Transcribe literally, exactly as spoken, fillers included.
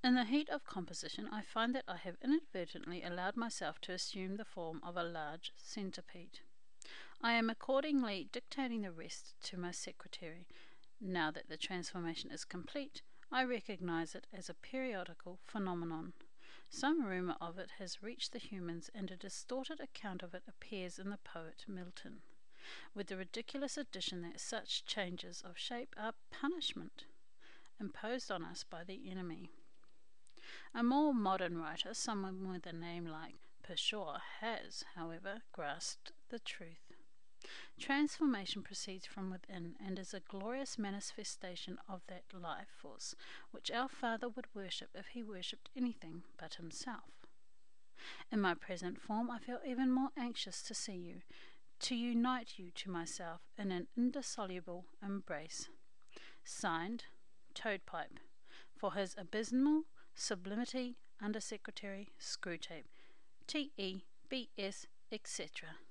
In the heat of composition, I find that I have inadvertently allowed myself to assume the form of a large centipede. I am accordingly dictating the rest to my secretary. Now that the transformation is complete, I recognize it as a periodical phenomenon. Some rumour of it has reached the humans, and a distorted account of it appears in the poet Milton, with the ridiculous addition that such changes of shape are punishment, imposed on us by the enemy. A more modern writer, someone with a name like Pershaw, has, however, grasped the truth. Transformation proceeds from within, and is a glorious manifestation of that life force which our Father would worship if he worshipped anything but himself. In my present form I feel even more anxious to see you, to unite you to myself in an indissoluble embrace. Signed, Toadpipe, for his abysmal sublimity, Under Secretary Screwtape, T E B S, et cetera